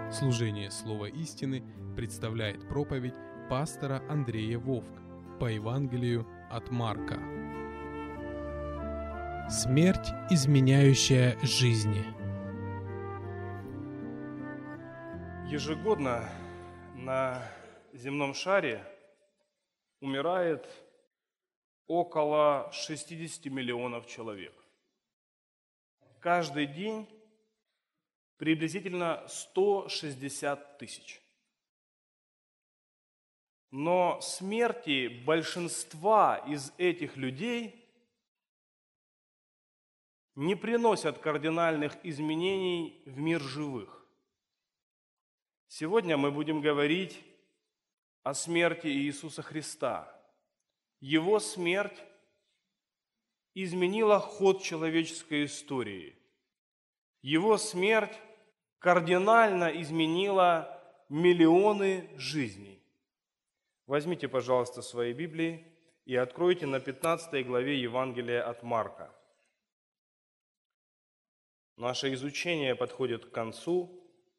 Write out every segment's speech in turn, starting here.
Служение Слова истины представляет проповедь пастора Андрея Вовк по Евангелию от Марка. Смерть, изменяющая жизни. Ежегодно на земном шаре умирает около 60 миллионов человек. Каждый день приблизительно 160 тысяч. Но смерти большинства из этих людей не приносят кардинальных изменений в мир живых. Сегодня мы будем говорить о смерти Иисуса Христа. Его смерть изменила ход человеческой истории. Его смерть кардинально изменила миллионы жизней. Возьмите, пожалуйста, свои Библии и откройте на 15 главе Евангелия от Марка. Наше изучение подходит к концу.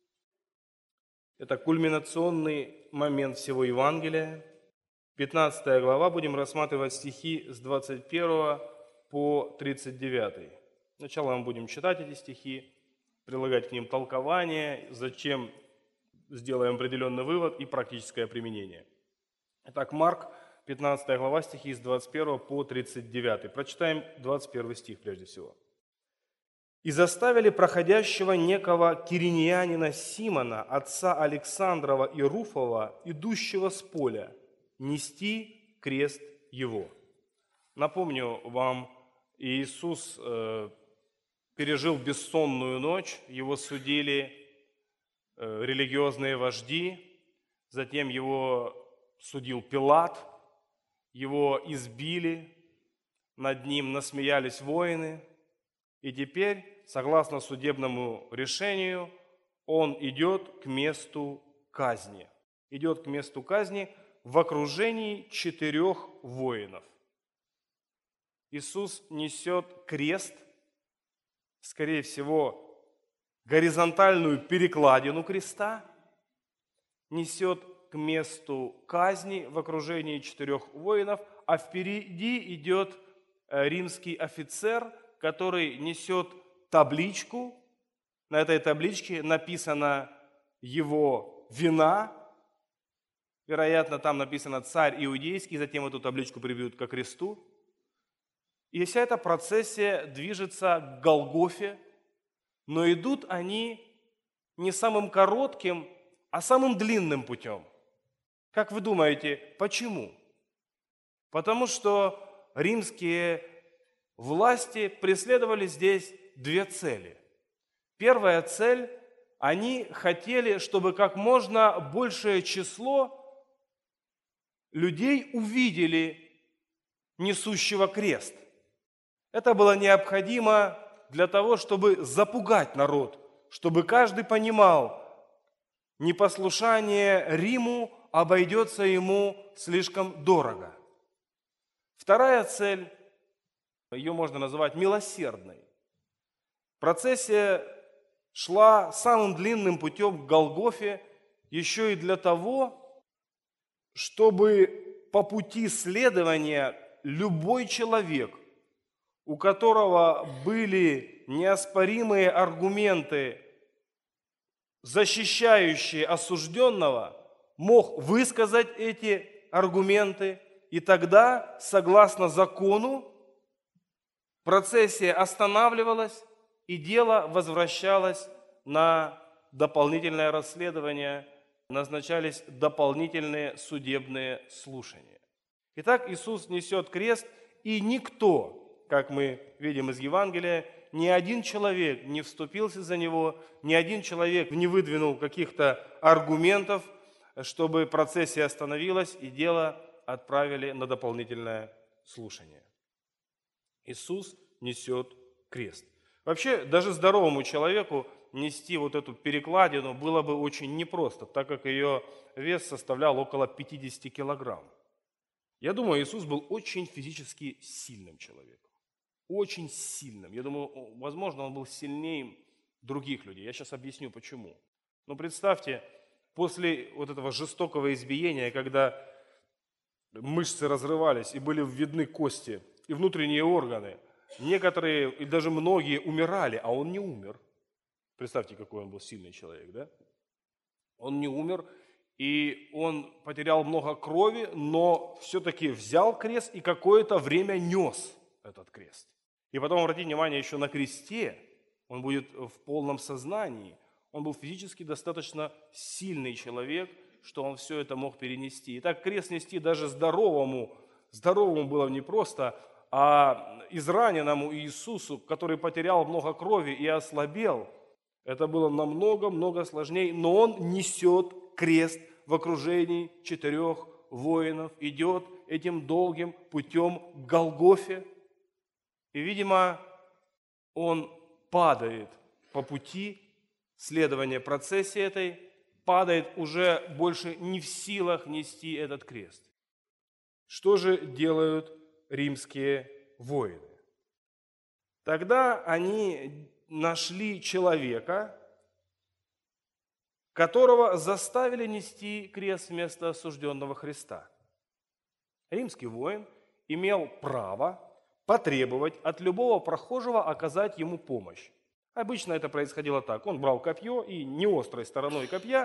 Это кульминационный момент всего Евангелия. 15 глава, будем рассматривать стихи с 21 по 39. Сначала мы будем читать эти стихи, прилагать к ним толкование, затем сделаем определенный вывод и практическое применение. Итак, Марк, 15 глава, стихи с 21 по 39. Прочитаем 21 стих прежде всего. «И заставили проходящего некого киринеянина Симона, отца Александрова и Руфова, идущего с поля, нести крест его». Напомню вам, Иисус пережил бессонную ночь, его судили религиозные вожди, затем его судил Пилат, его избили, над ним насмеялись воины, и теперь, согласно судебному решению, он идет к месту казни. Идет к месту казни в окружении 4 воинов. Иисус несет крест, скорее всего, горизонтальную перекладину креста, несет к месту казни в окружении 4 воинов, а впереди идет римский офицер, который несет табличку. На этой табличке написана его вина. Вероятно, там написано «Царь Иудейский», затем эту табличку прибьют ко кресту. И вся эта процессия движется к Голгофе, но идут они не самым коротким, а самым длинным путем. Как вы думаете, почему? Потому что римские власти преследовали здесь 2 цели. Первая цель – они хотели, чтобы как можно большее число людей увидели несущего крест. Это было необходимо для того, чтобы запугать народ, чтобы каждый понимал, непослушание Риму обойдется ему слишком дорого. Вторая цель, ее можно назвать милосердной. Процессия шла самым длинным путем к Голгофе еще и для того, чтобы по пути следования любой человек, у которого были неоспоримые аргументы, защищающие осужденного, мог высказать эти аргументы, и тогда, согласно закону, процессия останавливалась, и дело возвращалось на дополнительное расследование, назначались дополнительные судебные слушания. Итак, Иисус несет крест, и никто, как мы видим из Евангелия, ни один человек не вступился за него, ни один человек не выдвинул каких-то аргументов, чтобы процессия остановилась и дело отправили на дополнительное слушание. Иисус несет крест. Вообще, даже здоровому человеку нести вот эту перекладину было бы очень непросто, так как ее вес составлял около 50 килограмм. Я думаю, Иисус был очень физически сильным человеком. Очень сильным. Я думаю, возможно, он был сильнее других людей. Я сейчас объясню, почему. Ну, представьте, после вот этого жестокого избиения, когда мышцы разрывались и были видны кости и внутренние органы, некоторые и даже многие умирали, а он не умер. Представьте, какой он был сильный человек, да? Он не умер, и он потерял много крови, но все-таки взял крест и какое-то время нес этот крест. И потом обратите внимание еще на кресте, он будет в полном сознании. Он был физически достаточно сильный человек, что он все это мог перенести. И так крест нести даже здоровому было непросто, а израненному Иисусу, который потерял много крови и ослабел, это было намного сложнее, но он несет крест в окружении 4 воинов, идет этим долгим путем к Голгофе. И, видимо, он падает по пути следования процессии этой, падает уже больше не в силах нести этот крест. Что же делают римские воины? Тогда они нашли человека, которого заставили нести крест вместо осужденного Христа. Римский воин имел право потребовать от любого прохожего оказать ему помощь. Обычно это происходило так. Он брал копье и неострой стороной копья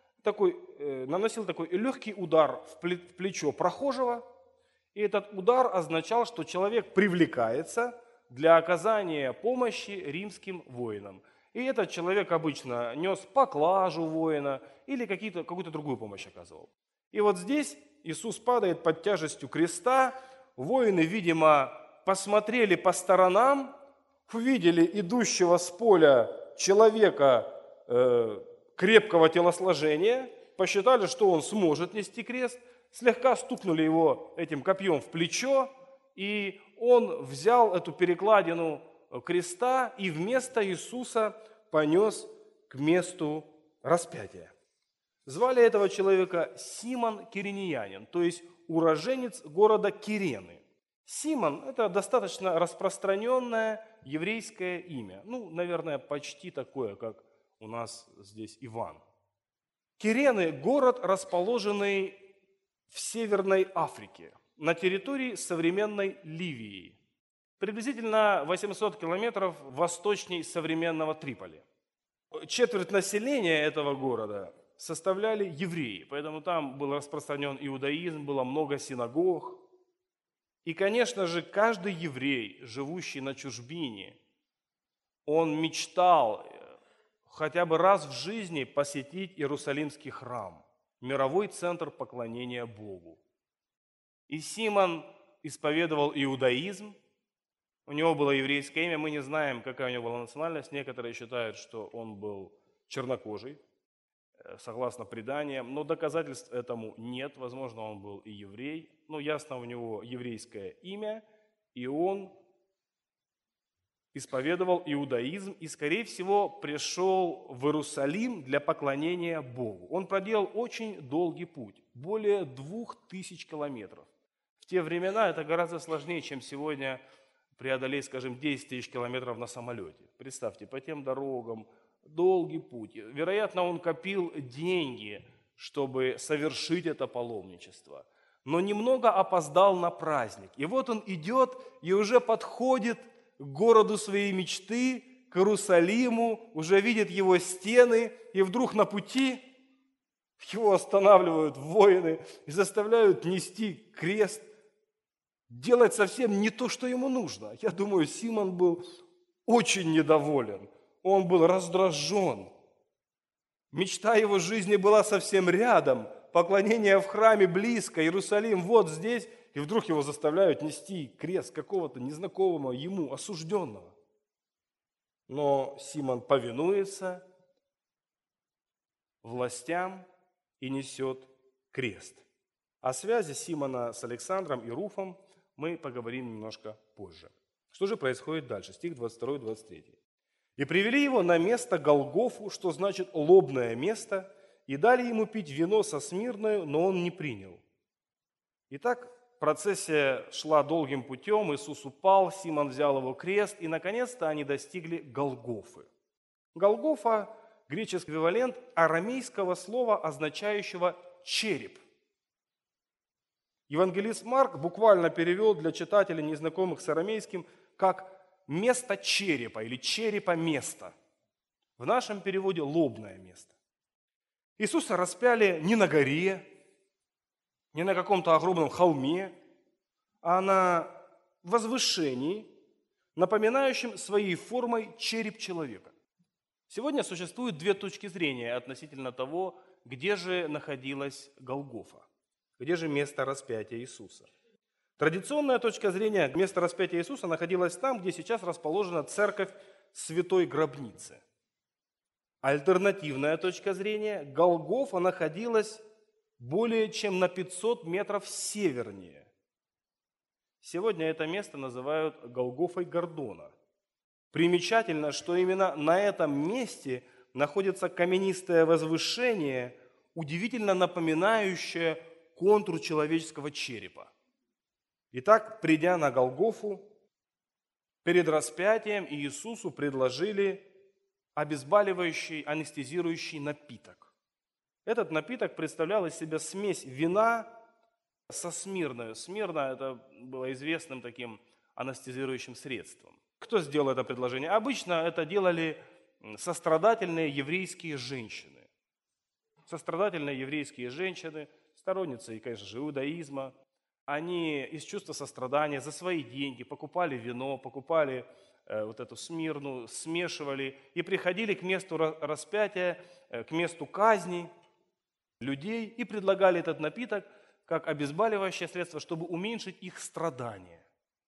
наносил такой легкий удар в плечо прохожего. И этот удар означал, что человек привлекается для оказания помощи римским воинам. И этот человек обычно нес поклажу воина или какую-то другую помощь оказывал. И вот здесь Иисус падает под тяжестью креста. Воины, видимо, посмотрели по сторонам, увидели идущего с поля человека крепкого телосложения, посчитали, что он сможет нести крест, слегка стукнули его этим копьем в плечо, и он взял эту перекладину креста и вместо Иисуса понес к месту распятия. Звали этого человека Симон Киринеянин, то есть уроженец города Кирены. Симон – это достаточно распространенное еврейское имя. Наверное, почти такое, как у нас здесь Иван. Кирены – город, расположенный в Северной Африке, на территории современной Ливии, приблизительно 800 километров восточнее современного Триполи. Четверть населения этого города составляли евреи, поэтому там был распространен иудаизм, было много синагог. И, конечно же, каждый еврей, живущий на чужбине, он мечтал хотя бы раз в жизни посетить Иерусалимский храм, мировой центр поклонения Богу. И Симон исповедовал иудаизм, у него было еврейское имя, мы не знаем, какая у него была национальность, некоторые считают, что он был чернокожий, согласно преданиям, но доказательств этому нет, возможно, он был и еврей, но ясно, у него еврейское имя, и он исповедовал иудаизм и, скорее всего, пришел в Иерусалим для поклонения Богу. Он проделал очень долгий путь, более 2000 километров. В те времена это гораздо сложнее, чем сегодня преодолеть, скажем, 10 тысяч километров на самолете. Представьте, по тем дорогам, долгий путь. Вероятно, он копил деньги, чтобы совершить это паломничество. Но немного опоздал на праздник. И вот он идет и уже подходит к городу своей мечты, к Иерусалиму, уже видит его стены, и вдруг на пути его останавливают воины и заставляют нести крест, делать совсем не то, что ему нужно. Я думаю, Симон был очень недоволен, он был раздражен. Мечта его жизни была совсем рядом, поклонение в храме близко, Иерусалим вот здесь, и вдруг его заставляют нести крест какого-то незнакомого ему, осужденного. Но Симон повинуется властям и несет крест. О связи Симона с Александром и Руфом мы поговорим немножко позже. Что же происходит дальше? Стих 22-23. «И привели его на место Голгофу, что значит лобное место, и дали ему пить вино со смирною, но он не принял. Итак, процессия шла долгим путем, Иисус упал, Симон взял его крест, и наконец-то они достигли Голгофы. Голгофа греческий эквивалент арамейского слова, означающего «череп». Евангелист Марк буквально перевел для читателей, незнакомых с арамейским, как «место черепа» или «черепа место». В нашем переводе «лобное место». Иисуса распяли не на горе, не на каком-то огромном холме, а на возвышении, напоминающем своей формой череп человека. Сегодня существует две точки зрения относительно того, где же находилась Голгофа, где же место распятия Иисуса. Традиционная точка зрения: место распятия Иисуса находилось там, где сейчас расположена церковь Святой Гробницы. Альтернативная точка зрения: Голгофа находилась более чем на 500 метров севернее. Сегодня это место называют Голгофой Гордона. Примечательно, что именно на этом месте находится каменистое возвышение, удивительно напоминающее контур человеческого черепа. Итак, придя на Голгофу, перед распятием Иисусу предложили обезболивающий, анестезирующий напиток. Этот напиток представлял из себя смесь вина со смирною. Смирна – это было известным таким анестезирующим средством. Кто сделал это предложение? Обычно это делали сострадательные еврейские женщины. Сострадательные еврейские женщины, сторонницы, конечно же, иудаизма, они из чувства сострадания за свои деньги покупали вино, покупали вот эту смирну, смешивали и приходили к месту распятия, к месту казни людей и предлагали этот напиток как обезболивающее средство, чтобы уменьшить их страдания.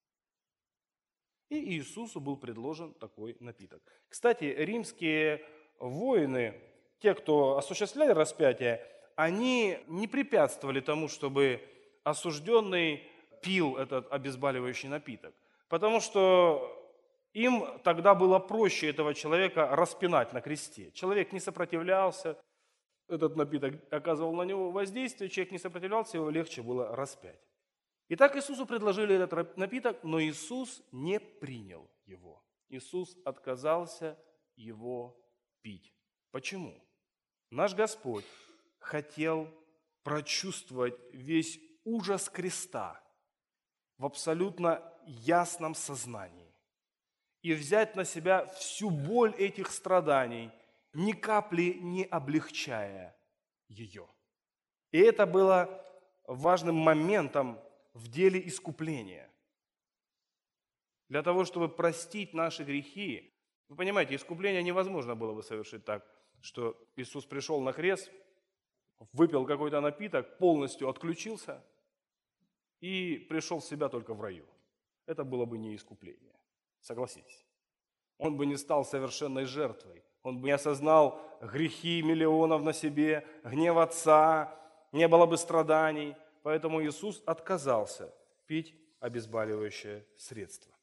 И Иисусу был предложен такой напиток. Кстати, римские воины, те, кто осуществляли распятие, они не препятствовали тому, чтобы осужденный пил этот обезболивающий напиток, потому что им тогда было проще этого человека распинать на кресте. Человек не сопротивлялся, этот напиток оказывал на него воздействие, человек не сопротивлялся, его легче было распять. Итак, Иисусу предложили этот напиток, но Иисус не принял его. Иисус отказался его пить. Почему? Наш Господь хотел прочувствовать весь ужас креста в абсолютно ясном сознании и взять на себя всю боль этих страданий, ни капли не облегчая ее. И это было важным моментом в деле искупления. Для того, чтобы простить наши грехи, вы понимаете, искупление невозможно было бы совершить так, что Иисус пришел на крест, выпил какой-то напиток, полностью отключился и пришел в себя только в раю. Это было бы не искупление, согласитесь. Он бы не стал совершенной жертвой, он бы не осознал грехи миллионов на себе, гнев Отца, не было бы страданий. Поэтому Иисус отказался пить обезболивающее средство.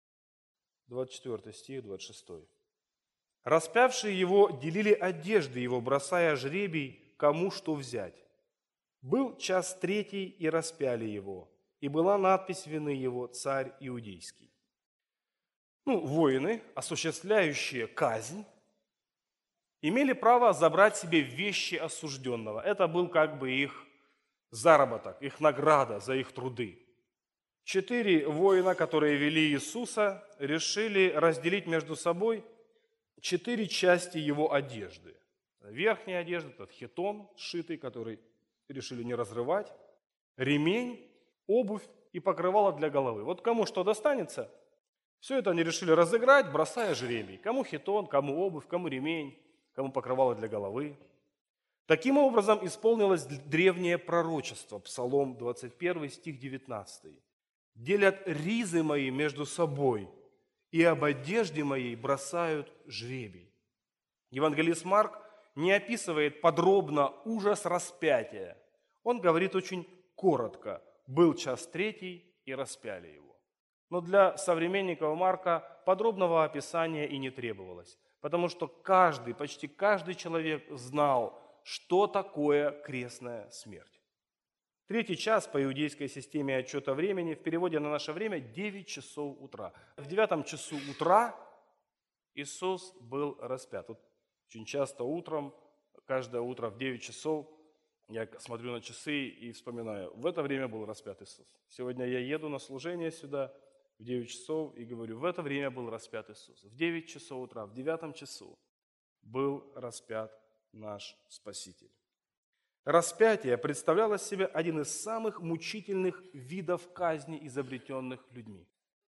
24 стих, 26. «Распявшие его делили одежды его, бросая жребий, кому что взять. Был час третий, и распяли его, и была надпись вины его «Царь Иудейский». Воины, осуществляющие казнь, имели право забрать себе вещи осужденного. Это был как бы их заработок, их награда за их труды. 4 воина, которые вели Иисуса, решили разделить между собой 4 части его одежды. Верхняя одежда, этот хитон сшитый, который решили не разрывать, ремень, обувь и покрывало для головы. Вот кому что достанется, все это они решили разыграть, бросая жребий. Кому хитон, кому обувь, кому ремень, кому покрывало для головы. Таким образом исполнилось древнее пророчество, Псалом 21, стих 19. «Делят ризы мои между собой, и об одежде моей бросают жребий». Евангелист Марк не описывает подробно ужас распятия. Он говорит очень коротко: «Был час третий, и распяли его». Но для современников Марка подробного описания и не требовалось, потому что почти каждый человек знал, что такое крестная смерть. 3 час по иудейской системе отчета времени, в переводе на наше время 9 часов утра. В 9 часу утра Иисус был распят. Вот Очень часто утром, каждое утро в 9 часов, я смотрю на часы и вспоминаю, в это время был распят Иисус. Сегодня я еду на служение сюда в 9 часов и говорю, в это время был распят Иисус. В 9 часов утра, в 9 часу был распят наш Спаситель. Распятие представляло себе один из самых мучительных видов казни, изобретенных людьми.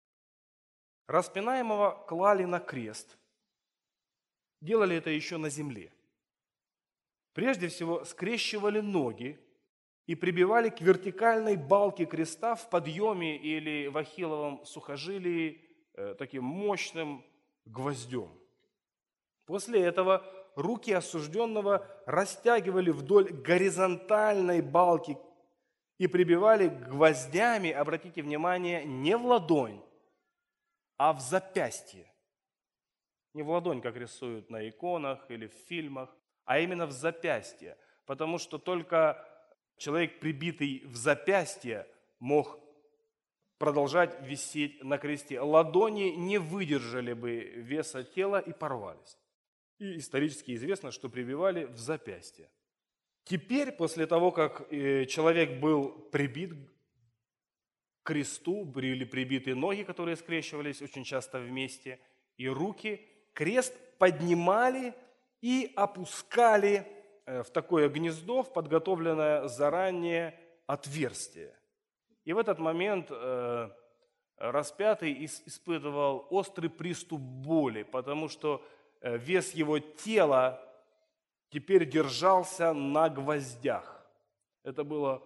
Распинаемого клали на крест. Делали это еще на земле. Прежде всего скрещивали ноги и прибивали к вертикальной балке креста в подъеме или в ахилловом сухожилии таким мощным гвоздем. После этого руки осужденного растягивали вдоль горизонтальной балки и прибивали гвоздями, обратите внимание, не в ладонь, а в запястье. Не в ладонь, как рисуют на иконах или в фильмах, а именно в запястье. Потому что только человек, прибитый в запястье, мог продолжать висеть на кресте. Ладони не выдержали бы веса тела и порвались. И исторически известно, что прибивали в запястье. Теперь, после того, как человек был прибит к кресту, были прибиты ноги, которые скрещивались очень часто вместе, и руки, крест поднимали и опускали в такое гнездо, в подготовленное заранее отверстие. И в этот момент распятый испытывал острый приступ боли, потому что вес его тела теперь держался на гвоздях. Это было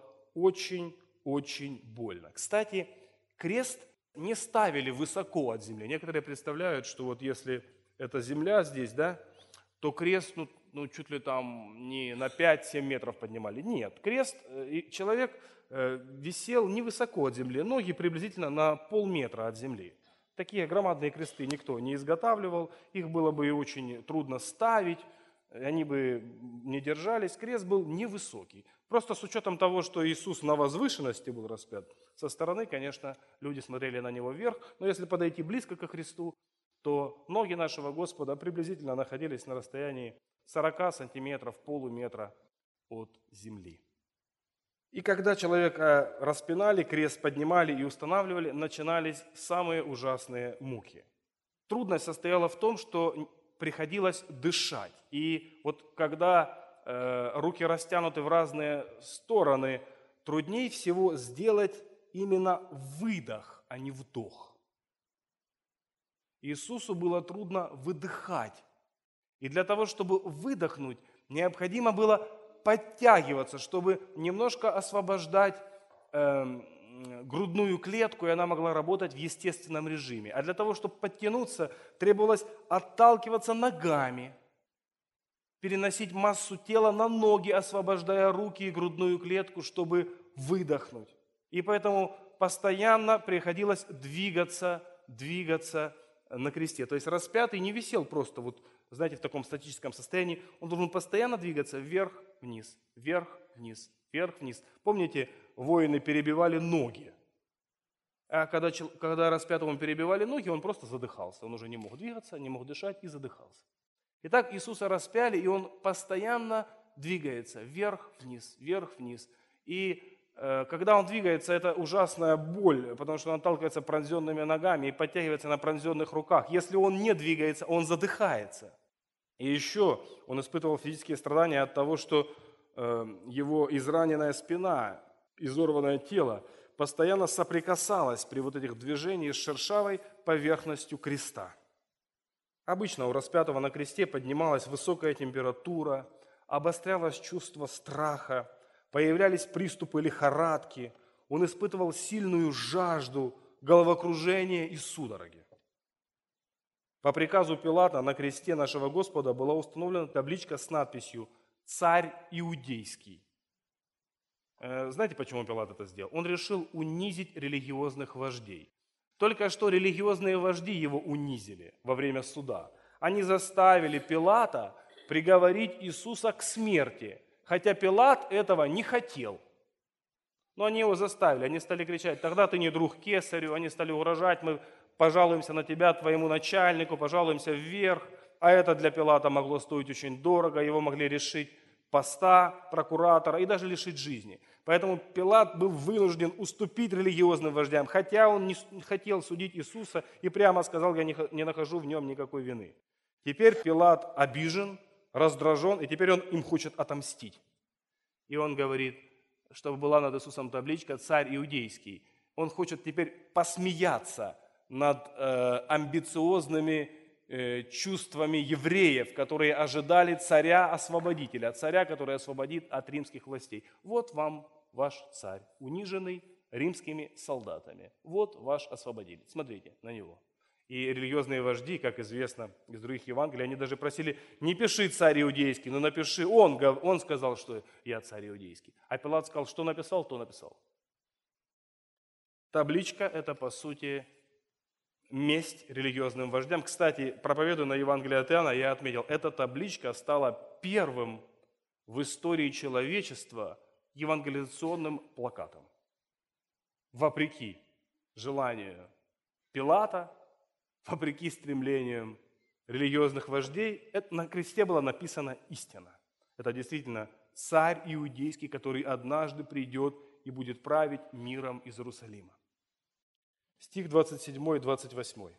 очень больно. Кстати, крест не ставили высоко от земли. Некоторые представляют, что вот если это земля здесь, да, то крест чуть ли там не на 5-7 метров поднимали. Нет, крест, человек висел невысоко от земли, ноги приблизительно на полметра от земли. Такие громадные кресты никто не изготавливал, их было бы и очень трудно ставить, они бы не держались. Крест был невысокий. Просто с учетом того, что Иисус на возвышенности был распят, со стороны, конечно, люди смотрели на Него вверх, но если подойти близко ко Христу, то ноги нашего Господа приблизительно находились на расстоянии 40 сантиметров, полуметра от земли. И когда человека распинали, крест поднимали и устанавливали, начинались самые ужасные муки. Трудность состояла в том, что приходилось дышать. И вот когда руки растянуты в разные стороны, труднее всего сделать именно выдох, а не вдох. Иисусу было трудно выдыхать. И для того, чтобы выдохнуть, необходимо было подтягиваться, чтобы немножко освобождать грудную клетку, и она могла работать в естественном режиме. А для того, чтобы подтянуться, требовалось отталкиваться ногами, переносить массу тела на ноги, освобождая руки и грудную клетку, чтобы выдохнуть. И поэтому постоянно приходилось двигаться на кресте. То есть распятый не висел просто вот, знаете, в таком статическом состоянии. Он должен постоянно двигаться вверх-вниз, вверх-вниз, вверх-вниз. Помните, воины перебивали ноги. А когда распятому перебивали ноги, он просто задыхался. Он уже не мог двигаться, не мог дышать и задыхался. Итак, Иисуса распяли, и Он постоянно двигается вверх-вниз, вверх-вниз. И когда Он двигается, это ужасная боль, потому что Он отталкивается пронзенными ногами и подтягивается на пронзенных руках. Если Он не двигается, Он задыхается. И еще Он испытывал физические страдания от того, что его израненная спина, изорванное тело постоянно соприкасалось при вот этих движениях с шершавой поверхностью креста. Обычно у распятого на кресте поднималась высокая температура, обострялось чувство страха, появлялись приступы лихорадки, он испытывал сильную жажду, головокружение и судороги. По приказу Пилата на кресте нашего Господа была установлена табличка с надписью «Царь Иудейский». Знаете, почему Пилат это сделал? Он решил унизить религиозных вождей. Только что религиозные вожди его унизили во время суда. Они заставили Пилата приговорить Иисуса к смерти, хотя Пилат этого не хотел. Но они его заставили, они стали кричать: тогда ты не друг кесарю, они стали угрожать: мы пожалуемся на тебя, твоему начальнику, пожалуемся вверх. а это для Пилата могло стоить очень дорого, его могли лишить поста прокуратора и даже лишить жизни. Поэтому Пилат был вынужден уступить религиозным вождям, хотя он не хотел судить Иисуса и прямо сказал: я не нахожу в нем никакой вины. Теперь Пилат обижен, раздражен, и теперь он им хочет отомстить. И он говорит, чтобы была над Иисусом табличка «Царь иудейский». Он хочет теперь посмеяться над амбициозными чувствами евреев, которые ожидали царя-освободителя, царя, который освободит от римских властей. Вот вам ваш царь, униженный римскими солдатами. Вот ваш освободитель. Смотрите на него. И религиозные вожди, как известно из других Евангелий, они даже просили: не пиши «Царь иудейский», но напиши он сказал, что я царь иудейский. А Пилат сказал, что написал, то написал. Табличка – это, по сути, месть религиозным вождям. Кстати, проповедуя на Евангелие от Иоанна, я отметил, эта табличка стала первым в истории человечества евангелизационным плакатом. Вопреки желанию Пилата, вопреки стремлениям религиозных вождей, на кресте была написана истина. Это действительно царь иудейский, который однажды придет и будет править миром из Иерусалима. Стих 27 и 28.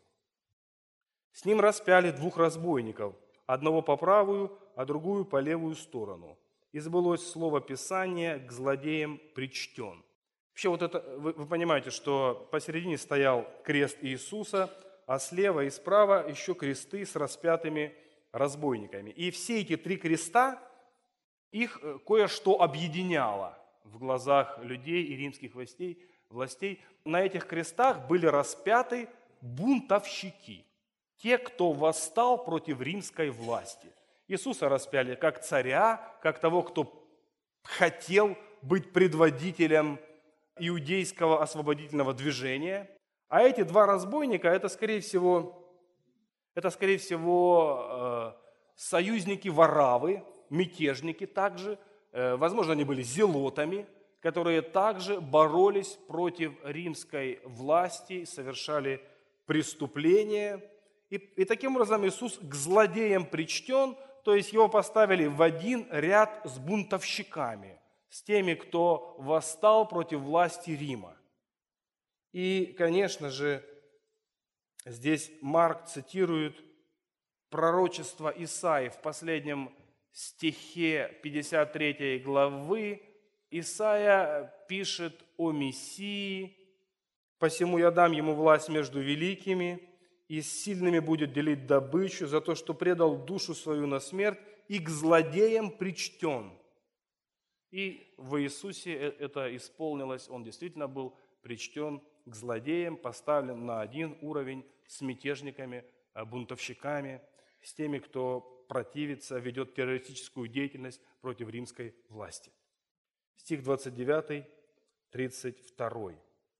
«С ним распяли двух разбойников, одного по правую, а другую по левую сторону. И сбылось слово Писания: к злодеям причтен». Вообще вот это, вы понимаете, что посередине стоял крест Иисуса, а слева и справа еще кресты с распятыми разбойниками. И все эти три креста, их кое-что объединяло в глазах людей и римских властей. На этих крестах были распяты бунтовщики, те, кто восстал против римской власти. Иисуса распяли как царя, как того, кто хотел быть предводителем иудейского освободительного движения. А эти два разбойника – это, скорее всего, союзники Вараввы, мятежники также. Возможно, они были зелотами, которые также боролись против римской власти, совершали преступления. И таким образом Иисус к злодеям причтен, то есть его поставили в один ряд с бунтовщиками, с теми, кто восстал против власти Рима. И, конечно же, здесь Марк цитирует пророчество Исаии в последнем стихе 53 главы. Исаия пишет о Мессии: «Посему я дам ему власть между великими, и с сильными будет делить добычу за то, что предал душу свою на смерть, и к злодеям причтен». И в Иисусе это исполнилось, он действительно был причтен к злодеям, поставлен на один уровень с мятежниками, бунтовщиками, с теми, кто противится, ведет террористическую деятельность против римской власти. Стих 29, 32.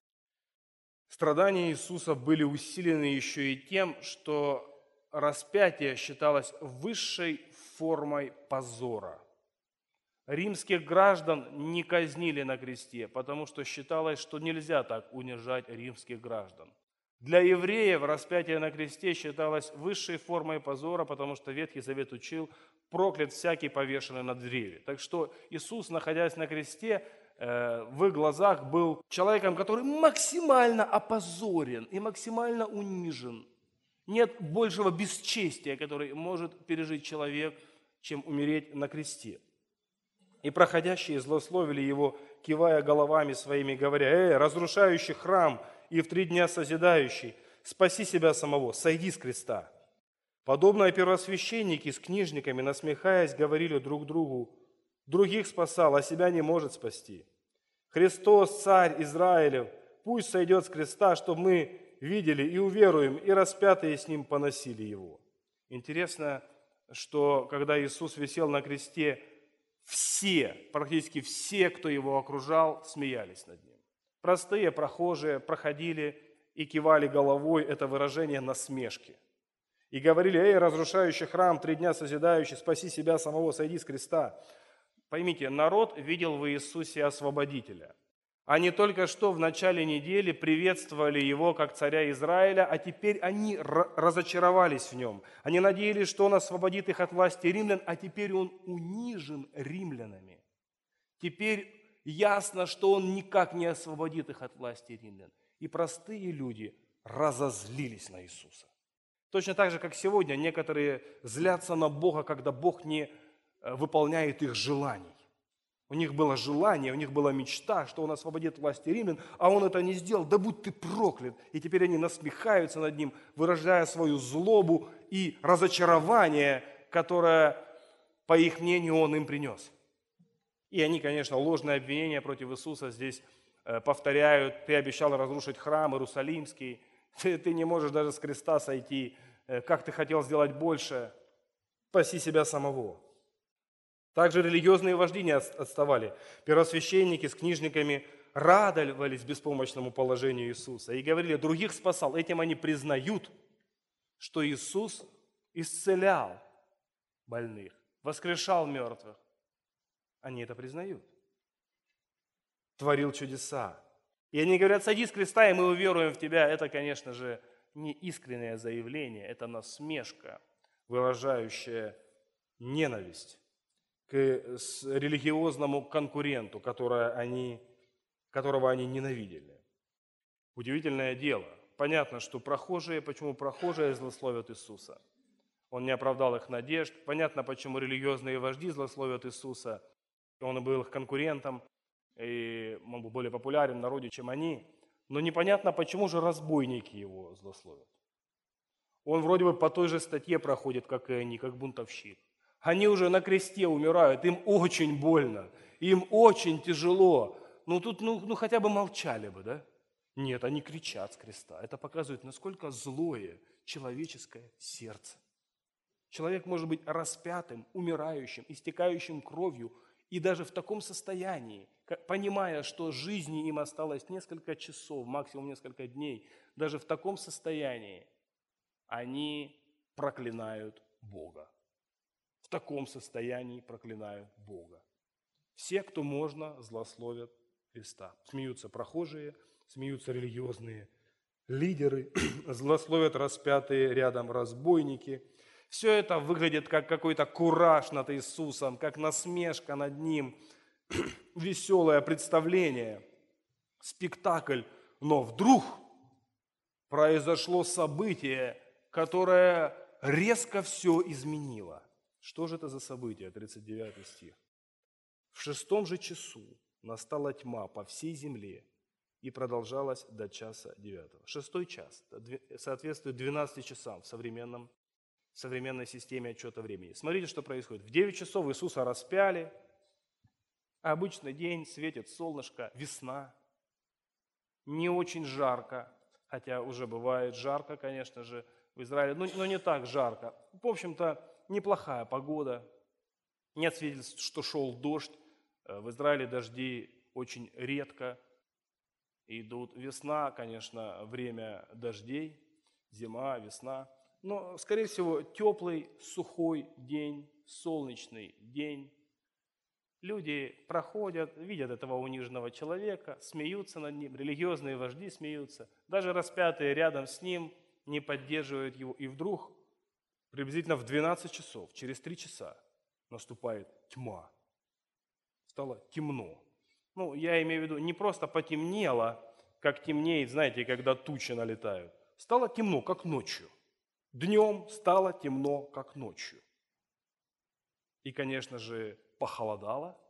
Страдания Иисуса были усилены еще и тем, что распятие считалось высшей формой позора. Римских граждан не казнили на кресте, потому что считалось, что нельзя так унижать римских граждан. Для евреев распятие на кресте считалось высшей формой позора, потому что Ветхий Завет учил: проклят всякий, повешенный на древе. Так что Иисус, находясь на кресте, в их глазах был человеком, который максимально опозорен и максимально унижен. Нет большего бесчестия, который может пережить человек, чем умереть на кресте. И проходящие злословили его, кивая головами своими, говоря: разрушающий храм и в 3 дня созидающий, спаси себя самого, сойди с креста». Подобно и первосвященники с книжниками, насмехаясь, говорили друг другу: других спасал, а себя не может спасти. Христос, Царь Израилев, пусть сойдет с креста, чтобы мы видели и уверуем, и распятые с ним поносили его. Интересно, что когда Иисус висел на кресте, практически все, кто его окружал, смеялись над ним. Простые прохожие проходили и кивали головой, это выражение насмешки. И говорили: разрушающий храм, 3 дня созидающий, спаси себя самого, сойди с креста. Поймите, народ видел в Иисусе освободителя. Они только что в начале недели приветствовали его как царя Израиля, а теперь они разочаровались в нем. Они надеялись, что он освободит их от власти римлян, а теперь он унижен римлянами. Теперь ясно, что он никак не освободит их от власти римлян. И простые люди разозлились на Иисуса. Точно так же, как сегодня некоторые злятся на Бога, когда Бог не выполняет их желаний. У них было желание, у них была мечта, что он освободит власти римлян, а он это не сделал. Да будь ты проклят! И теперь они насмехаются над ним, выражая свою злобу и разочарование, которое, по их мнению, он им принес. И они, конечно, ложные обвинения против Иисуса здесь повторяют. Ты обещал разрушить храм Иерусалимский, ты не можешь даже с креста сойти. Как ты хотел сделать больше? Спаси себя самого. Также религиозные вожди не отставали. Первосвященники с книжниками радовались беспомощному положению Иисуса и говорили, других спасал. Этим они признают, что Иисус исцелял больных, воскрешал мертвых. Они это признают. Творил чудеса. И они говорят, садись с креста, и мы уверуем в тебя. Это, конечно же, не искреннее заявление, это насмешка, выражающая ненависть к религиозному конкуренту, которого они ненавидели. Удивительное дело. Понятно, что почему прохожие злословят Иисуса. Он не оправдал их надежд. Понятно, почему религиозные вожди злословят Иисуса. Он был их конкурентом, и он был более популярен в народе, чем они. Но непонятно, почему же разбойники его злословят. Он вроде бы по той же статье проходит, как и они, как бунтовщик. Они уже на кресте умирают, им очень больно, им очень тяжело. Тут хотя бы молчали бы, да? Нет, они кричат с креста. Это показывает, насколько злое человеческое сердце. Человек может быть распятым, умирающим, истекающим кровью, и даже в таком состоянии, понимая, что жизни им осталось несколько часов, максимум несколько дней, даже в таком состоянии они проклинают Бога. В таком состоянии проклинают Бога. Все, кто можно, злословят Христа. Смеются прохожие, смеются религиозные лидеры, злословят распятые рядом разбойники. Все это выглядит как какой-то кураж над Иисусом, как насмешка над Ним, веселое представление, спектакль. Но вдруг произошло событие, которое резко все изменило. Что же это за событие? 39 стих. В 6 же часу настала тьма по всей земле и продолжалась до часа 9. 6 час соответствует 12 часам в современной системе отчета времени. Смотрите, что происходит. В 9 часов Иисуса распяли. Обычный день, светит солнышко, весна. Не очень жарко, хотя уже бывает жарко, конечно же, в Израиле, но не так жарко. В общем-то, неплохая погода. Нет свидетельств, что шел дождь. В Израиле дожди очень редко идут. Весна, конечно, время дождей, зима, весна. Но, скорее всего, теплый, сухой день, солнечный день. Люди проходят, видят этого униженного человека, смеются над ним, религиозные вожди смеются. Даже распятые рядом с ним не поддерживают его. И вдруг, приблизительно в 12 часов, через 3 часа, наступает тьма. Стало темно. Я имею в виду, не просто потемнело, как темнеет, знаете, когда тучи налетают. Стало темно, как ночью. Днем стало темно, как ночью. И, конечно же, похолодало.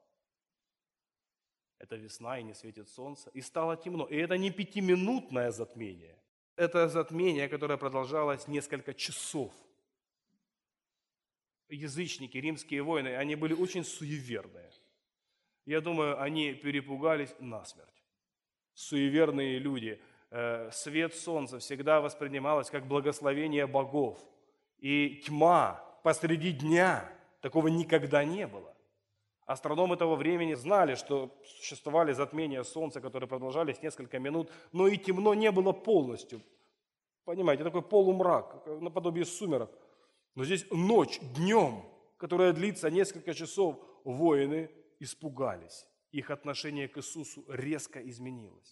Это весна, и не светит солнце. И стало темно. И это не 5-минутное затмение. Это затмение, которое продолжалось несколько часов. Язычники, римские воины, они были очень суеверные. Я думаю, они перепугались насмерть. Суеверные люди. Свет солнца всегда воспринималось как благословение богов. И тьма посреди дня, такого никогда не было. Астрономы того времени знали, что существовали затмения солнца, которые продолжались несколько минут, но и темно не было полностью. Понимаете, такой полумрак, наподобие сумерок. Но здесь ночь, днем, которая длится несколько часов, воины испугались. их отношение к Иисусу резко изменилось.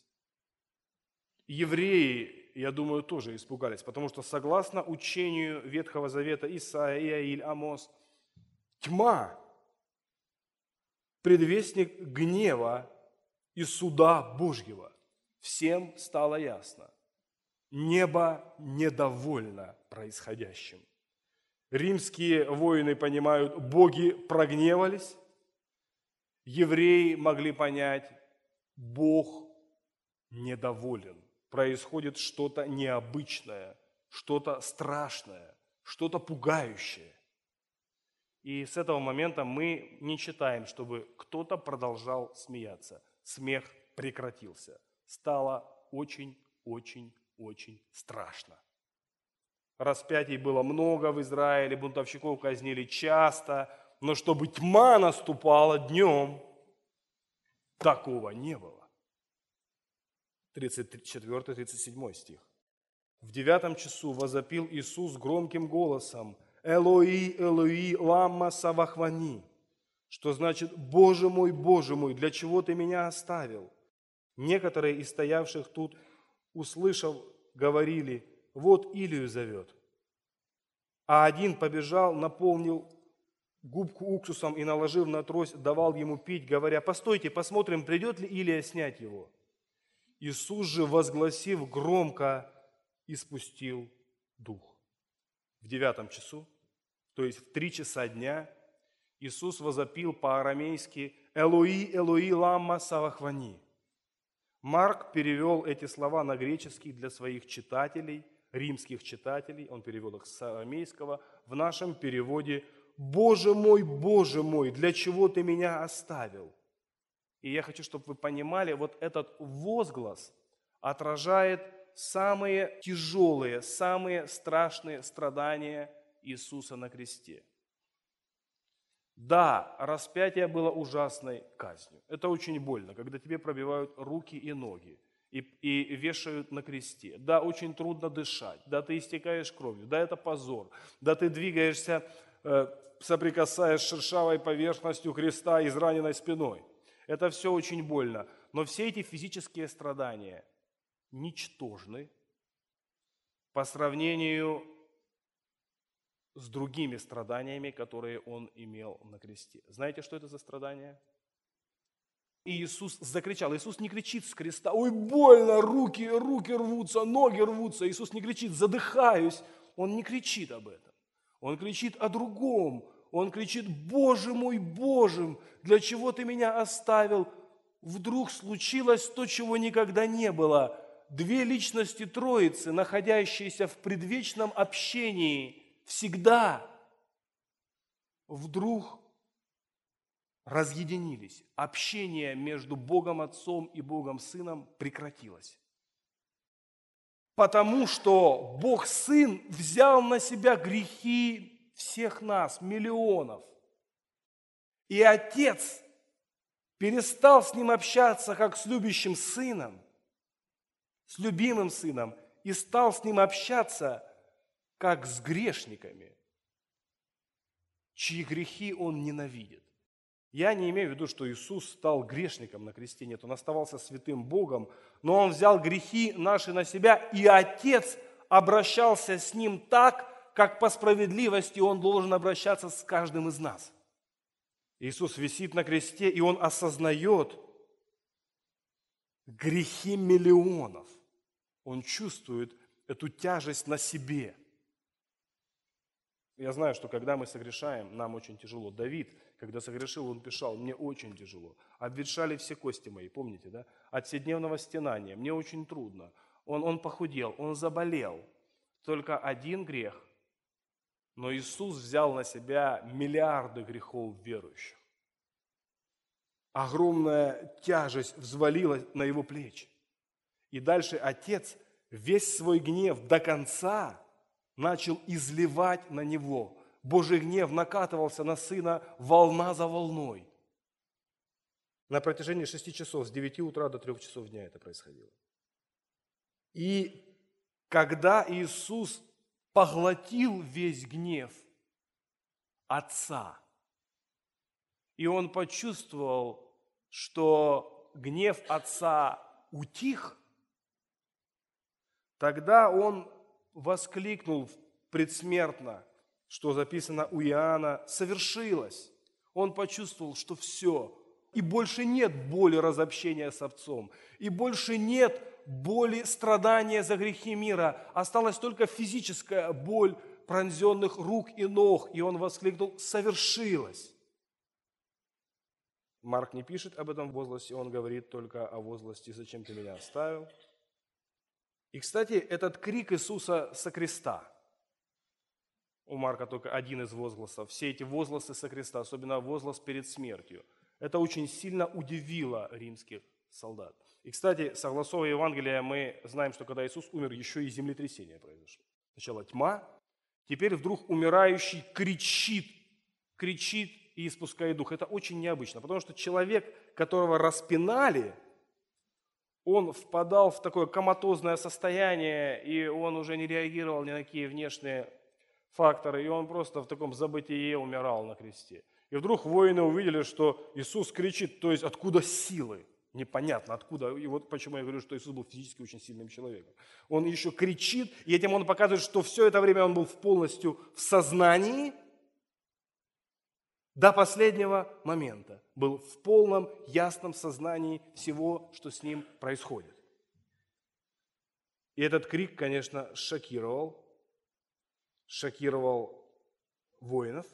Евреи, я думаю, тоже испугались, потому что согласно учению Ветхого Завета Исаия, Иаиль, Амос, тьма, предвестник гнева и суда Божьего. Всем стало ясно. Небо недовольно происходящим. Римские воины понимают, боги прогневались. Евреи могли понять, Бог недоволен. Происходит что-то необычное, что-то страшное, что-то пугающее. И с этого момента мы не читаем, чтобы кто-то продолжал смеяться. Смех прекратился. Стало очень страшно. Распятий было много в Израиле, бунтовщиков казнили часто, но чтобы тьма наступала днем, такого не было. 34-37 стих. В 9 часу возопил Иисус громким голосом: «Элои, Элои, лама савахвани», что значит: Боже мой, для чего ты меня оставил?» Некоторые из стоявших тут, услышав, говорили: «Вот Илию зовет». А один побежал, наполнил губку уксусом и, наложив на трость, давал ему пить, говоря: «Постойте, посмотрим, придет ли Илия снять его». Иисус же, возгласив громко, испустил дух. В 9 часу, то есть в 3 часа дня, Иисус возопил по-арамейски: «Элои, Элои, лама савахвани». Марк перевел эти слова на греческий для своих читателей, римских читателей, он перевел их с арамейского, в нашем переводе: Боже мой, для чего ты меня оставил?» И я хочу, чтобы вы понимали, вот этот возглас отражает самые тяжелые, самые страшные страдания Иисуса на кресте. Да, распятие было ужасной казнью. Это очень больно, когда тебе пробивают руки и ноги и вешают на кресте. Да, очень трудно дышать, да, ты истекаешь кровью, да, это позор, да, ты двигаешься, соприкасаясь с шершавой поверхностью креста израненной спиной. Это все очень больно, но все эти физические страдания ничтожны по сравнению с другими страданиями, которые Он имел на кресте. Знаете, что это за страдания? И Иисус закричал. Иисус не кричит с креста: «Ой, больно, руки рвутся, ноги рвутся». Иисус не кричит: «Задыхаюсь». Он не кричит об этом. Он кричит о другом. Он кричит: «Боже мой, для чего ты меня оставил?» Вдруг случилось то, чего никогда не было. Две личности Троицы, находящиеся в предвечном общении всегда, вдруг разъединились. Общение между Богом Отцом и Богом Сыном прекратилось. Потому что Бог Сын взял на себя грехи всех нас, миллионов. И Отец перестал с Ним общаться, как с любящим Сыном, с любимым Сыном, и стал с Ним общаться, как с грешниками, чьи грехи Он ненавидит. Я не имею в виду, что Иисус стал грешником на кресте, нет, Он оставался святым Богом, но Он взял грехи наши на себя, и Отец обращался с Ним так, как по справедливости Он должен обращаться с каждым из нас. Иисус висит на кресте, и Он осознает грехи миллионов. Он чувствует эту тяжесть на себе. Я знаю, что когда мы согрешаем, нам очень тяжело. Давид, когда согрешил, он писал: «Мне очень тяжело. Обветшали все кости мои», помните, да? От вседневного стенания. Мне очень трудно. Он похудел, он заболел. Только один грех. Но Иисус взял на себя миллиарды грехов верующих. Огромная тяжесть взвалилась на Его плечи. И дальше Отец весь свой гнев до конца начал изливать на Него. Божий гнев накатывался на Сына волна за волной. На протяжении 6 часов, с 9 утра до 3 часов дня это происходило. И когда Иисус поглотил весь гнев Отца, и Он почувствовал что гнев отца утих, тогда он воскликнул предсмертно, что записано у Иоанна, совершилось. Он почувствовал, что все, и больше нет боли разобщения с отцом, и больше нет боли страдания за грехи мира. Осталась только физическая боль пронзенных рук и ног. И он воскликнул: совершилось. Марк не пишет об этом возгласе, он говорит только о возгласе: зачем ты меня оставил? И, кстати, этот крик Иисуса со креста, у Марка только один из возгласов, все эти возгласы со креста, особенно возглас перед смертью, это очень сильно удивило римских солдат. И, кстати, согласовывая Евангелие, мы знаем, что когда Иисус умер, еще и землетрясение произошло. Сначала тьма, теперь вдруг умирающий кричит и испускает дух. Это очень необычно, потому что человек, которого распинали, он впадал в такое коматозное состояние, и он уже не реагировал ни на какие внешние факторы, и он просто в таком забытии умирал на кресте. И вдруг воины увидели, что Иисус кричит, то есть откуда силы? Непонятно откуда. И вот почему я говорю, что Иисус был физически очень сильным человеком. Он еще кричит, и этим он показывает, что все это время он был полностью в сознании, до последнего момента. Был в полном, ясном сознании всего, что с ним происходит. И этот крик, конечно, шокировал воинов.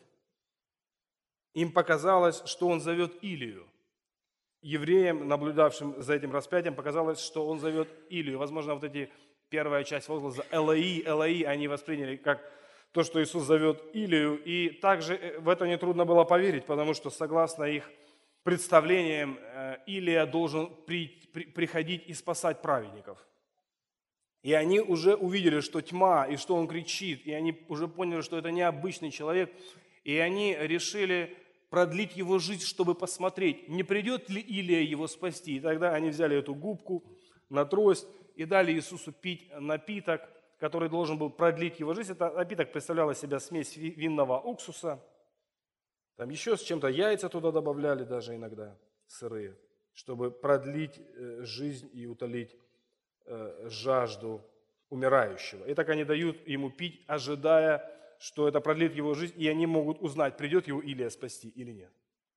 Им показалось, что он зовет Илию. Евреям, наблюдавшим за этим распятием, показалось, что он зовет Илию. Возможно, вот эти первая часть возгласа «Элои, Элои» они восприняли как то, что Иисус зовет Илию. И также в это нетрудно было поверить, потому что, согласно их представлениям, Илия должен приходить и спасать праведников. И они уже увидели, что тьма, и что он кричит, и они уже поняли, что это необычный человек, и они решили продлить его жизнь, чтобы посмотреть, не придет ли Илия его спасти. И тогда они взяли эту губку на трость и дали Иисусу пить напиток, который должен был продлить его жизнь. Этот напиток представлял из себя смесь винного уксуса, там еще с чем-то яйца туда добавляли даже иногда, сырые, чтобы продлить жизнь и утолить жажду умирающего. И так они дают ему пить, ожидая, что это продлит его жизнь, и они могут узнать, придет его Илия спасти или нет.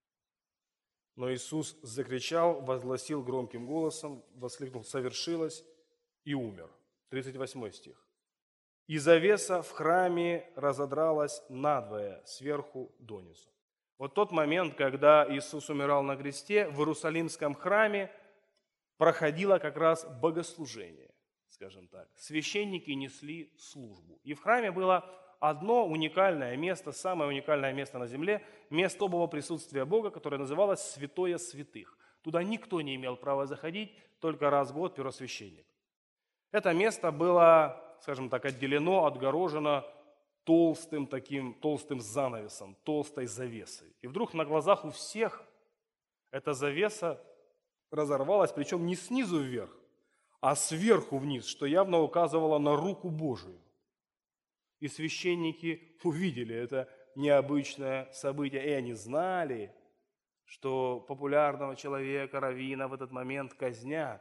Но Иисус закричал, возгласил громким голосом, воскликнул: совершилось, и умер. 38 стих. И завеса в храме разодралась надвое, сверху донизу. Вот тот момент, когда Иисус умирал на кресте, в Иерусалимском храме проходило как раз богослужение, скажем так. Священники несли службу. И в храме было одно уникальное место, самое уникальное место на земле, место особого присутствия Бога, которое называлось Святое Святых. Туда никто не имел права заходить, только раз в год первосвященник. Это место было, скажем так, отделено, отгорожено толстым занавесом, толстой завесой. И вдруг на глазах у всех эта завеса разорвалась, причем не снизу вверх, а сверху вниз, что явно указывало на руку Божию. И священники увидели это необычное событие, и они знали, что популярного человека, раввина, в этот момент казнят.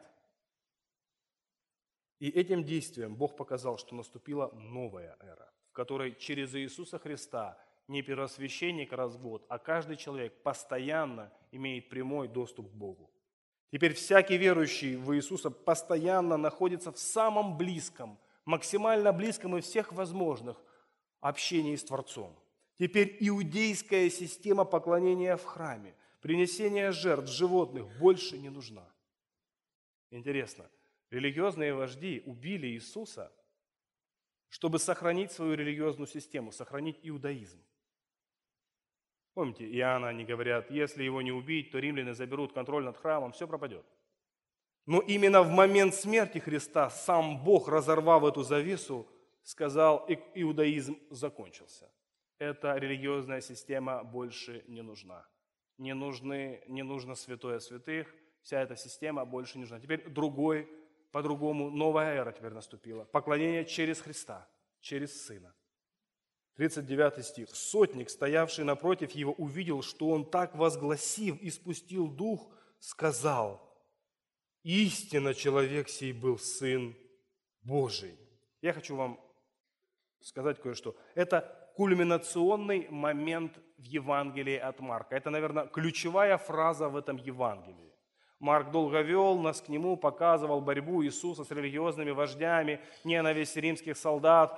И этим действием Бог показал, что наступила новая эра, в которой через Иисуса Христа не первосвященник раз в год, а каждый человек постоянно имеет прямой доступ к Богу. Теперь всякий верующий в Иисуса постоянно находится в самом близком, максимально близком из всех возможных общении с Творцом. Теперь иудейская система поклонения в храме, принесение жертв животных больше не нужна. Интересно, религиозные вожди убили Иисуса, чтобы сохранить свою религиозную систему, сохранить иудаизм. Помните, Иоанна, они говорят, если его не убить, то римляне заберут контроль над храмом, все пропадет. Но именно в момент смерти Христа сам Бог, разорвав эту завесу, сказал, иудаизм закончился. Эта религиозная система больше не нужна. Не нужно святое святых, вся эта система больше не нужна. Теперь по-другому, новая эра теперь наступила. Поклонение через Христа, через Сына. 39 стих. Сотник, стоявший напротив его, увидел, что он так возгласив и спустил дух, сказал: истинно человек сей был Сын Божий. Я хочу вам сказать кое-что. Это кульминационный момент в Евангелии от Марка. Это, наверное, ключевая фраза в этом Евангелии. Марк долго вел нас к нему, показывал борьбу Иисуса с религиозными вождями, ненависть римских солдат,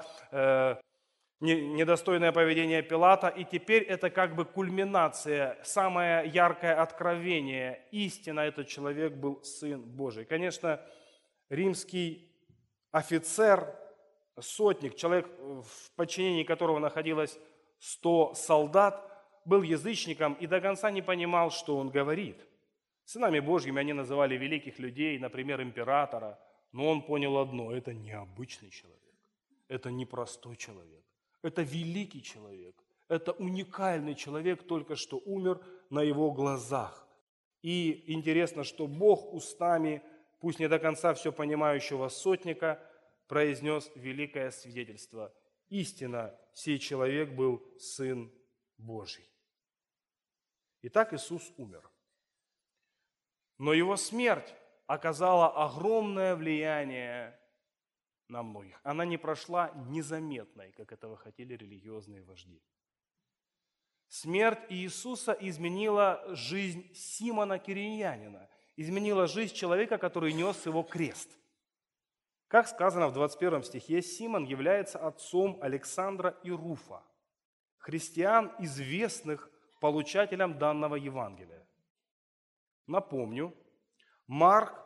недостойное поведение Пилата. И теперь это как бы кульминация, самое яркое откровение. Истинно этот человек был Сын Божий. Конечно, римский офицер, сотник, человек, в подчинении которого находилось 100 солдат, был язычником и до конца не понимал, что он говорит. Сынами Божьими они называли великих людей, например, императора, но он понял одно: это необычный человек, это непростой человек, это великий человек, это уникальный человек, только что умер на его глазах. И интересно, что Бог устами, пусть не до конца все понимающего сотника, произнес великое свидетельство: истинно сей человек был Сын Божий. Итак, Иисус умер. Но его смерть оказала огромное влияние на многих. Она не прошла незаметной, как этого хотели религиозные вожди. Смерть Иисуса изменила жизнь Симона Кириньянина, изменила жизнь человека, который нес его крест. Как сказано в 21 стихе, Симон является отцом Александра и Руфа, христиан, известных получателям данного Евангелия. Напомню, Марк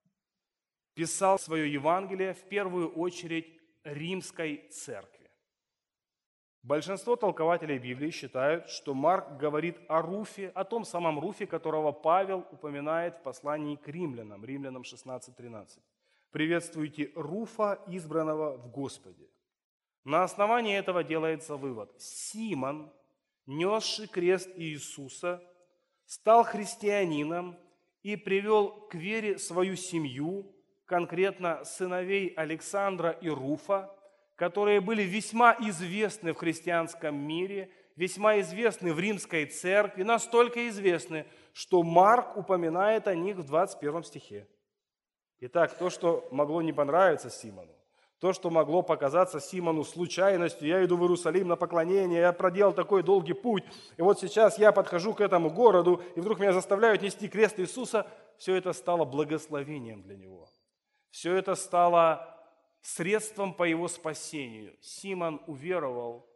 писал свое Евангелие в первую очередь римской церкви. Большинство толкователей Библии считают, что Марк говорит о Руфе, о том самом Руфе, которого Павел упоминает в послании к римлянам, Римлянам 16:13. «Приветствуйте Руфа, избранного в Господе». На основании этого делается вывод: Симон, несший крест Иисуса, стал христианином и привел к вере свою семью, конкретно сыновей Александра и Руфа, которые были весьма известны в христианском мире, весьма известны в римской церкви, настолько известны, что Марк упоминает о них в 21 стихе. Итак, то, что могло не понравиться Симону, то, что могло показаться Симону случайностью: я иду в Иерусалим на поклонение, я проделал такой долгий путь, и вот сейчас я подхожу к этому городу, и вдруг меня заставляют нести крест Иисуса, все это стало благословением для него. Все это стало средством по его спасению. Симон уверовал,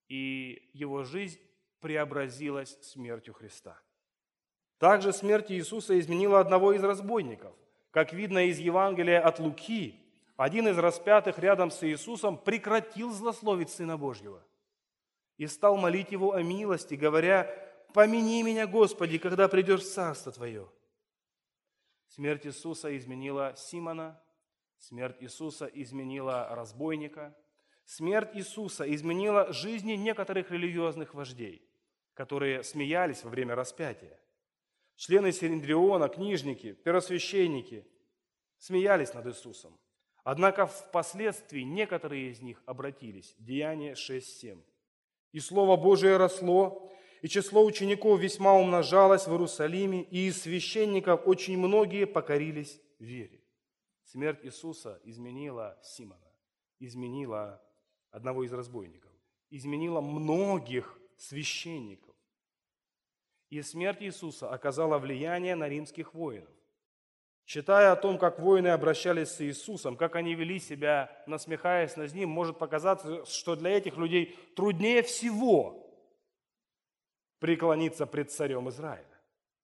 и его жизнь преобразилась смертью Христа. Также смерть Иисуса изменила одного из разбойников. Как видно из Евангелия от Луки, один из распятых рядом с Иисусом прекратил злословить Сына Божьего и стал молить Его о милости, говоря: «Помяни меня, Господи, когда придешь в Царство Твое». Смерть Иисуса изменила Симона, смерть Иисуса изменила разбойника, смерть Иисуса изменила жизни некоторых религиозных вождей, которые смеялись во время распятия. Члены Синедриона, книжники, первосвященники смеялись над Иисусом. Однако впоследствии некоторые из них обратились. Деяние 6:7. «И Слово Божие росло, и число учеников весьма умножалось в Иерусалиме, и из священников очень многие покорились вере». Смерть Иисуса изменила Симона, изменила одного из разбойников, изменила многих священников. И смерть Иисуса оказала влияние на римских воинов. Читая о том, как воины обращались с Иисусом, как они вели себя, насмехаясь над Ним, может показаться, что для этих людей труднее всего преклониться пред царем Израиля.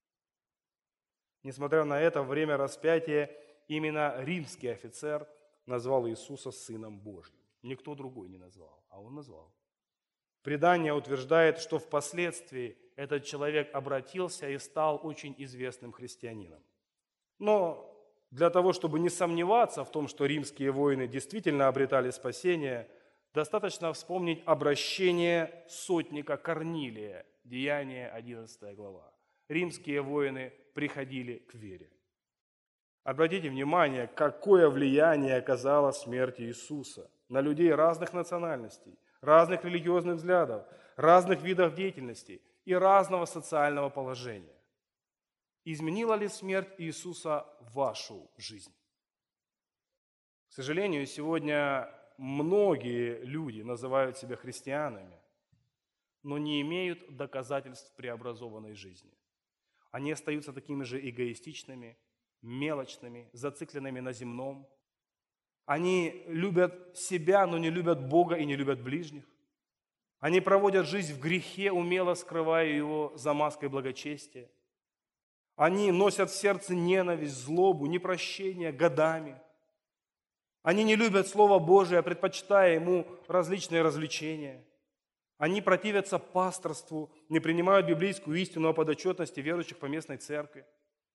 Несмотря на это, во время распятия именно римский офицер назвал Иисуса Сыном Божьим. Никто другой не назвал, а он назвал. Предание утверждает, что впоследствии этот человек обратился и стал очень известным христианином. Но для того, чтобы не сомневаться в том, что римские воины действительно обретали спасение, достаточно вспомнить обращение сотника Корнилия, Деяние 11 глава. Римские воины приходили к вере. Обратите внимание, какое влияние оказала смерть Иисуса на людей разных национальностей, разных религиозных взглядов, разных видов деятельности и разного социального положения. изменила ли смерть Иисуса вашу жизнь? К сожалению, сегодня многие люди называют себя христианами, но не имеют доказательств преобразованной жизни. Они остаются такими же эгоистичными, мелочными, зацикленными на земном. Они любят себя, но не любят Бога и не любят ближних. Они проводят жизнь в грехе, умело скрывая его за маской благочестия. Они носят в сердце ненависть, злобу, непрощение годами. Они не любят Слово Божие, предпочитая ему различные развлечения. Они противятся пасторству, не принимают библейскую истину о подотчетности верующих по местной церкви.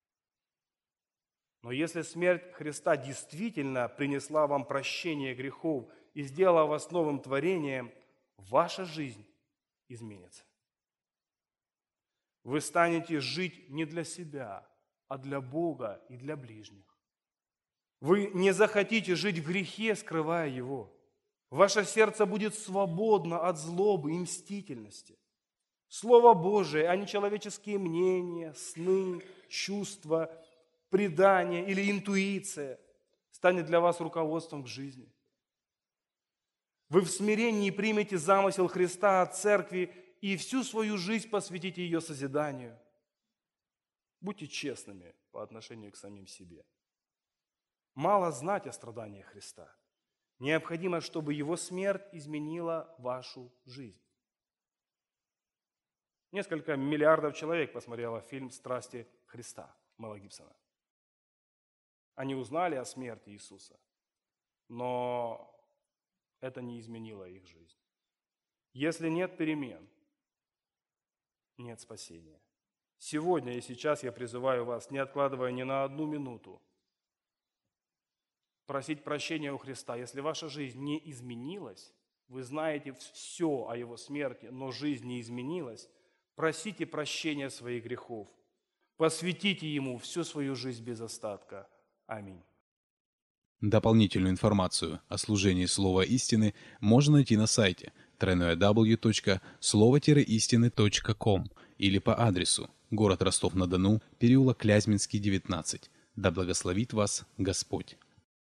Но если смерть Христа действительно принесла вам прощение грехов и сделала вас новым творением, ваша жизнь изменится. Вы станете жить не для себя, а для Бога и для ближних. Вы не захотите жить в грехе, скрывая его. Ваше сердце будет свободно от злобы и мстительности. Слово Божие, а не человеческие мнения, сны, чувства, предание или интуиция станет для вас руководством к жизни. Вы в смирении примете замысел Христа от церкви и всю свою жизнь посвятите ее созиданию. Будьте честными по отношению к самим себе. Мало знать о страданиях Христа. Необходимо, чтобы Его смерть изменила вашу жизнь. Несколько миллиардов человек посмотрело фильм «Страсти Христа» Мела Гибсона. Они узнали о смерти Иисуса, но это не изменило их жизнь. Если нет перемен, нет спасения. Сегодня и сейчас я призываю вас, не откладывая ни на одну минуту, просить прощения у Христа. Если ваша жизнь не изменилась, вы знаете все о Его смерти, но жизнь не изменилась, просите прощения своих грехов. Посвятите Ему всю свою жизнь без остатка. Аминь. Дополнительную информацию о служении Слова Истины можно найти на сайте www.slovo-истины.com или по адресу город Ростов-на-Дону, переулок Клязьминский, 19. Да благословит вас Господь.